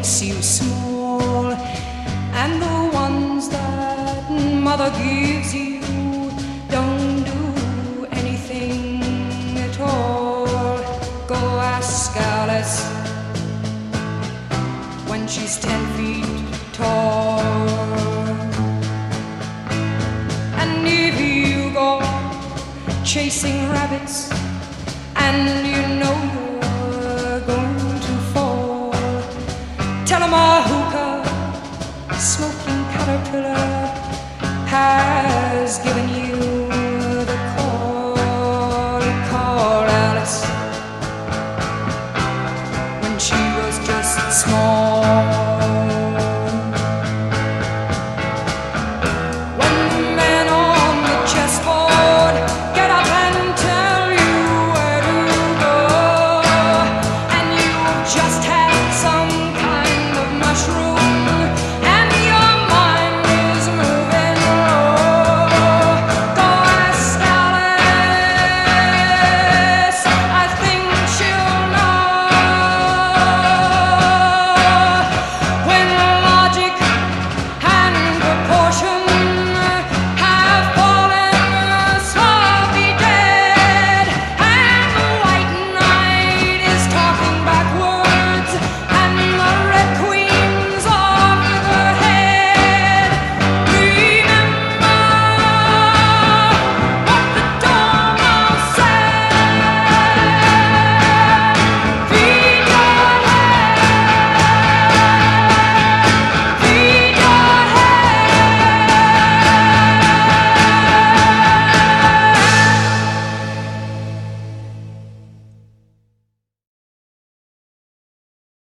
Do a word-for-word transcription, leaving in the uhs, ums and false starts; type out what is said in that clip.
makes you small, and the ones that mother gives you don't do anything at all. Go ask Alice when she's ten feet tall. And if you go chasing rabbits and you know you're going to fall, tell 'em a hookah smoking caterpillar has given you the call. Call Alice.